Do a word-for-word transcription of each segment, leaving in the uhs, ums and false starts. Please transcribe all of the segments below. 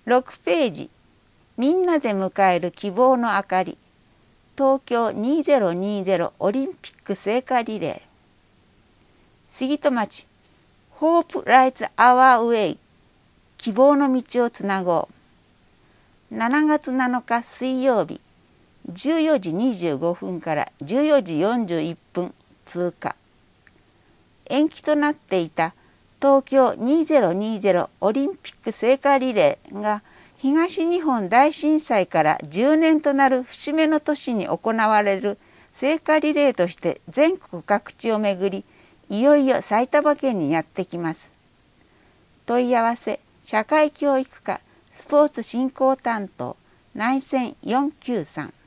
ろくページ、みんなで迎える希望の明かり、東京にせんにじゅうオリンピック聖火リレー。杉戸町、Hope Lights Our Way、希望の道をつなごう。しちがつなのか水曜日、じゅうよじにじゅうごふんからじゅうよじよんじゅういっぷん通過。延期となっていた東京にせんにじゅうオリンピック聖火リレーが東日本大震災からじゅうねんとなる節目の年に行われる聖火リレーとして全国各地を巡り、いよいよ埼玉県にやってきます。問い合わせ社会教育課スポーツ振興担当内線よんきゅうさん。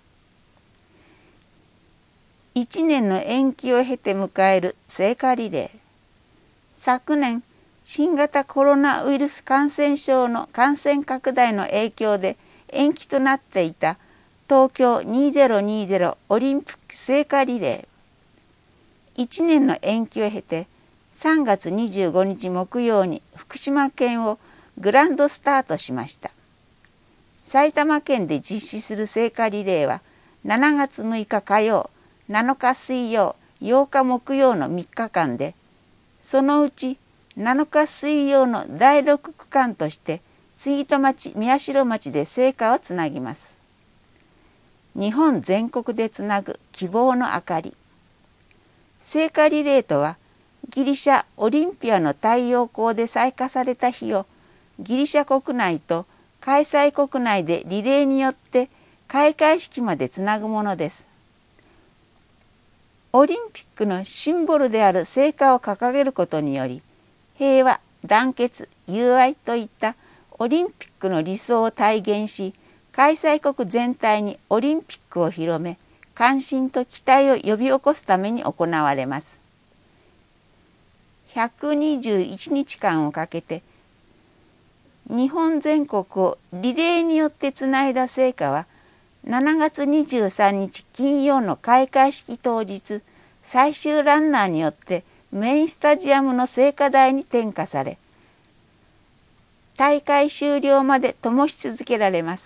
いちねんの延期を経て迎える聖火リレー。昨年新型コロナウイルス感染症の感染拡大の影響で延期となっていた東京にせんにじゅうオリンピック聖火リレー。いちねんの延期を経てさんがつにじゅうごにち木曜に福島県をグランドスタートしました。埼玉県で実施する聖火リレーはしちがつむいか火曜、なのか水曜、ようか木曜のみっかかんで、そのうちなのか水曜のだいろくくかんとして杉戸町、宮代町で聖火をつなぎます。日本全国でつなぐ希望の明かり。聖火リレーとはギリシャオリンピアの太陽光で採火された火をギリシャ国内と開催国内でリレーによって開会式までつなぐものです。オリンピックのシンボルである聖火を掲げることにより、平和、団結、友愛といったオリンピックの理想を体現し、開催国全体にオリンピックを広め、関心と期待を呼び起こすために行われます。ひゃくにじゅういちにちかんをかけて、日本全国をリレーによってつないだ聖火は、しちがつにじゅうさんにち金曜の開会式当日、最終ランナーによってメインスタジアムの聖火台に点火され、大会終了まで灯し続けられます。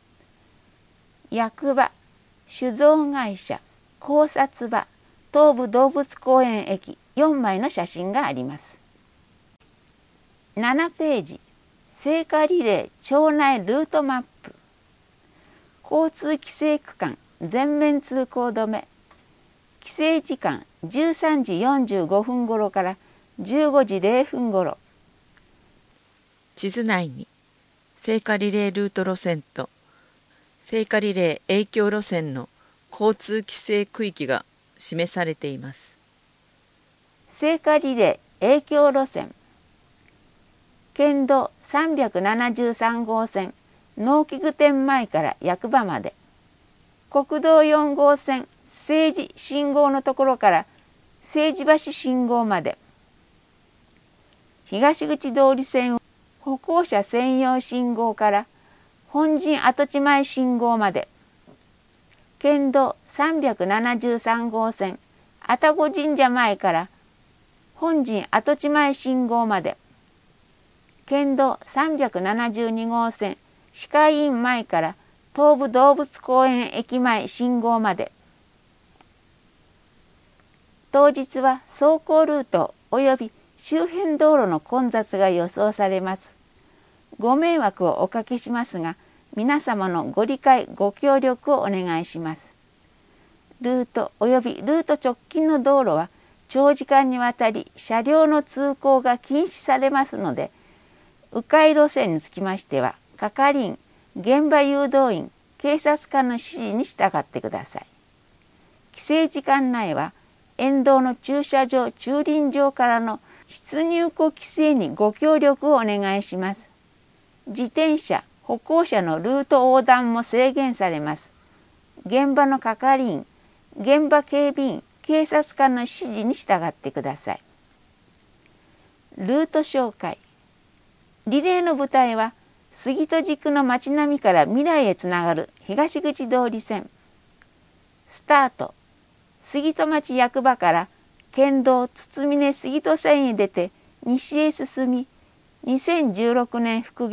役場、酒造会社、考察場、東武動物公園駅よんまいの写真があります。ななページ、聖火リレー町内ルートマップ。交通規制区間全面通行止め。規制時間じゅうさんじよんじゅうごふん頃からじゅうごじぜろふん頃。 地図内に聖火リレールート路線と聖火リレー影響路線の交通規制区域が示されています。 聖火リレー影響路線。県道さんびゃくななじゅうさんごうせん農機具店前から役場まで、国道よんごうせん政治信号のところから政治橋信号まで、東口通り線歩行者専用信号から本陣跡地前信号まで、県道さんびゃくななじゅうさんごうせん愛宕神社前から本陣跡地前信号まで、県道さんびゃくななじゅうにごうせん歯科医院前から東武動物公園駅前信号まで。当日は走行ルートおよび周辺道路の混雑が予想されます。ご迷惑をおかけしますが、皆様のご理解ご協力をお願いします。ルートおよびルート直近の道路は長時間にわたり車両の通行が禁止されますので、迂回路線につきましては係員、現場誘導員、警察官の指示に従ってください。規制時間内は沿道の駐車場、駐輪場からの出入庫規制にご協力をお願いします。自転車、歩行者のルート横断も制限されます。現場の係員、現場警備員、警察官の指示に従ってください。ルート紹介。リレーの舞台は杉戸地区の町並みから未来へつながる東口通り線。スタート。杉戸町役場から県道筒峰杉戸線へ出て西へ進み、にせんじゅうろくねん復元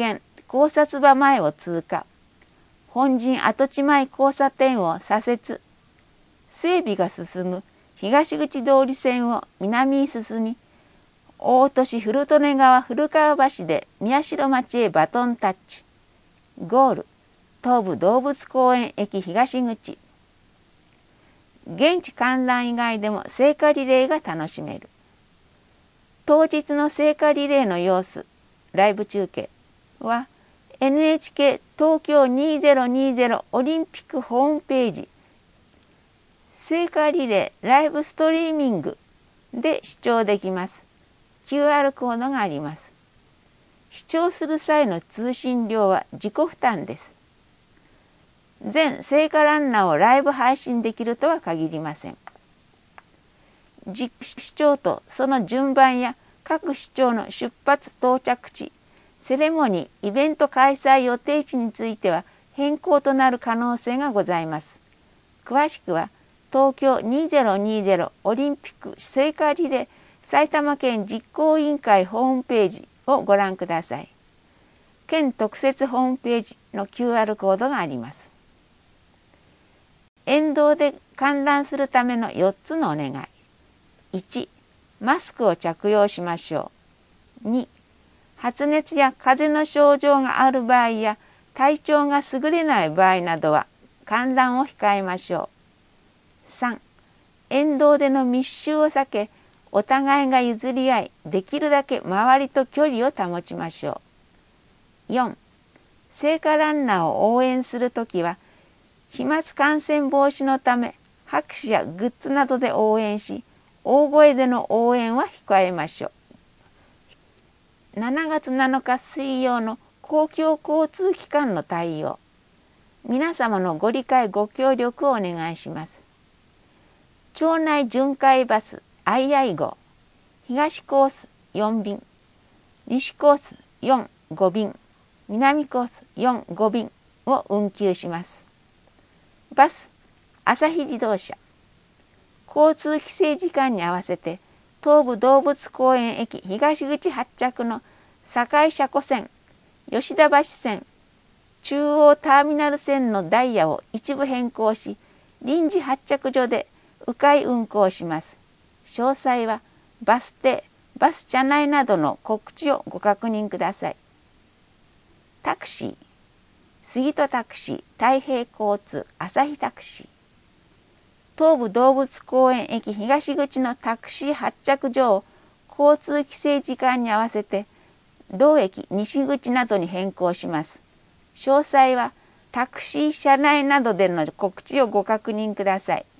考察場前を通過。本陣跡地前交差点を左折。整備が進む東口通り線を南に進み、大都市古利根川古川橋で宮代町へバトンタッチ。ゴール、東武動物公園駅東口。現地観覧以外でも聖火リレーが楽しめる。当日の聖火リレーの様子、ライブ中継は エヌエイチケー 東京にせんにじゅうオリンピックホームページ聖火リレーライブストリーミングで視聴できます。キューアール コードがあります。視聴する際の通信料は自己負担です。全聖火ランナーをライブ配信できるとは限りません。実市長とその順番や各市長の出発到着地、セレモニー、イベント開催予定地については変更となる可能性がございます。詳しくは東京にせんにじゅうオリンピック聖火リレー埼玉県実行委員会ホームページをご覧ください。県特設ホームページの キューアール コードがあります。沿道で観覧するためのよっつのお願い。いち、マスクを着用しましょう。に、発熱や風邪の症状がある場合や体調が優れない場合などは観覧を控えましょう。さん、沿道での密集を避け、お互いが譲り合い、できるだけ周りと距離を保ちましょう。よん、聖火ランナーを応援するときは、飛沫感染防止のため拍手やグッズなどで応援し、大声での応援は控えましょう。しちがつなのか水曜の公共交通機関の対応。皆様のご理解ご協力をお願いします。町内巡回バスアイアイ号、東コースよん便、西コースよん、ご便、南コースよん、ご便を運休します。バス、朝日自動車。交通規制時間に合わせて東武動物公園駅東口発着の堺車庫線、吉田橋線、中央ターミナル線のダイヤを一部変更し、臨時発着所で迂回運行します。詳細はバス停、バス車内などの告知をご確認ください。タクシー、杉戸タクシー、太平交通、朝日タクシー。東武動物公園駅東口のタクシー発着所を交通規制時間に合わせて同駅西口などに変更します。詳細はタクシー車内などでの告知をご確認ください。